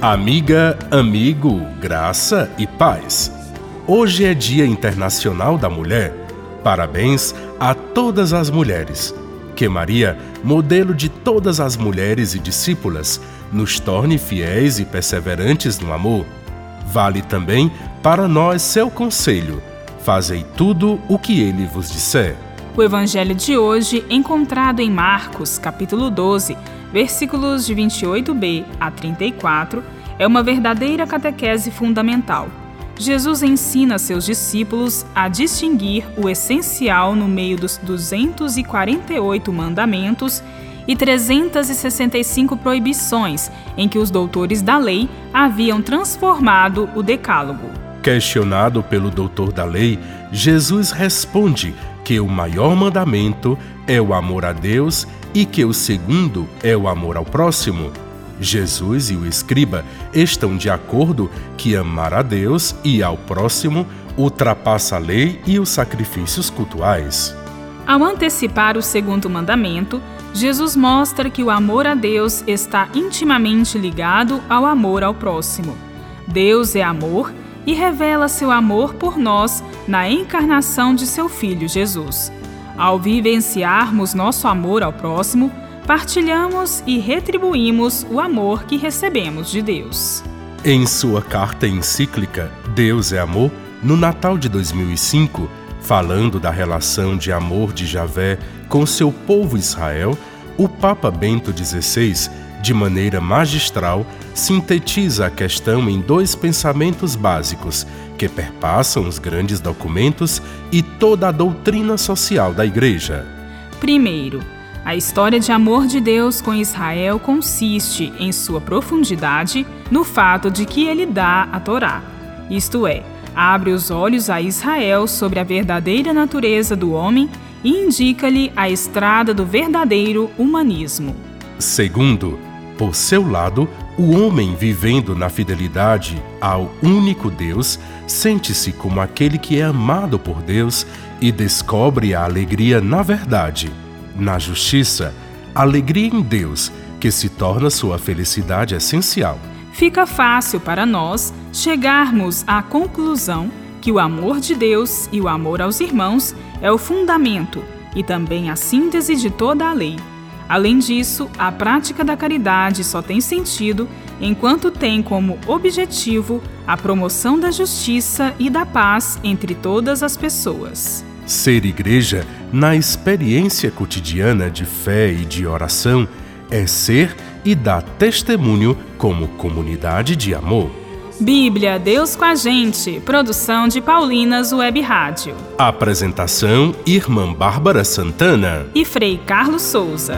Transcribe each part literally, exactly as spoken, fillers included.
Amiga, amigo, graça e paz. Hoje é Dia Internacional da Mulher. Parabéns a todas as mulheres. Que Maria, modelo de todas as mulheres e discípulas, nos torne fiéis e perseverantes no amor. Vale também para nós seu conselho: fazei tudo o que ele vos disser. O evangelho de hoje, encontrado em Marcos, capítulo doze, versículos de vinte e oito b a trinta e quatro, é uma verdadeira catequese fundamental. Jesus ensina seus discípulos a distinguir o essencial no meio dos duzentos e quarenta e oito mandamentos e trezentas e sessenta e cinco proibições em que os doutores da lei haviam transformado o decálogo. Questionado pelo doutor da lei, Jesus responde que o maior mandamento é o amor a Deus e que o segundo é o amor ao próximo. Jesus e o escriba estão de acordo que amar a Deus e ao próximo ultrapassa a lei e os sacrifícios cultuais. Ao antecipar o segundo mandamento, Jesus mostra que o amor a Deus está intimamente ligado ao amor ao próximo. Deus é amor e revela seu amor por nós na encarnação de seu Filho Jesus. Ao vivenciarmos nosso amor ao próximo, partilhamos e retribuímos o amor que recebemos de Deus. Em sua carta encíclica Deus é Amor, no Natal de dois mil e cinco, falando da relação de amor de Javé com seu povo Israel, o Papa Bento dezesseis, de maneira magistral, sintetiza a questão em dois pensamentos básicos que perpassam os grandes documentos e toda a doutrina social da Igreja. Primeiro, a história de amor de Deus com Israel consiste, em sua profundidade, no fato de que ele dá a Torá, isto é, abre os olhos a Israel sobre a verdadeira natureza do homem e indica-lhe a estrada do verdadeiro humanismo. Segundo, por seu lado, o homem vivendo na fidelidade ao único Deus sente-se como aquele que é amado por Deus e descobre a alegria na verdade, na justiça, alegria em Deus, que se torna sua felicidade essencial. Fica fácil para nós chegarmos à conclusão que o amor de Deus e o amor aos irmãos é o fundamento e também a síntese de toda a lei. Além disso, a prática da caridade só tem sentido enquanto tem como objetivo a promoção da justiça e da paz entre todas as pessoas. Ser igreja, na experiência cotidiana de fé e de oração, é ser e dar testemunho como comunidade de amor. Bíblia, Deus com a gente. Produção de Paulinas Web Rádio. Apresentação: Irmã Bárbara Santana e Frei Carlos Souza.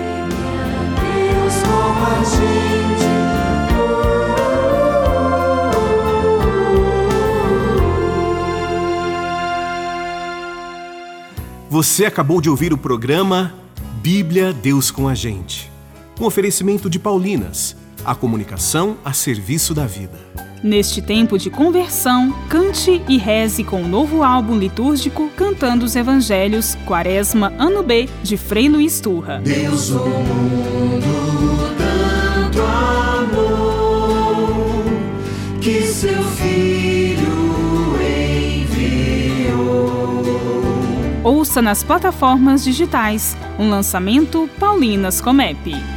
Deus com a gente. Você acabou de ouvir o programa Bíblia, Deus com a gente. Um oferecimento de Paulinas, a comunicação a serviço da vida. Neste tempo de conversão, cante e reze com o novo álbum litúrgico Cantando os Evangelhos, Quaresma, Ano B, de Frei Luiz Turra. Deus o mundo tanto amou, que seu Filho enviou. Ouça nas plataformas digitais um lançamento Paulinas Comep.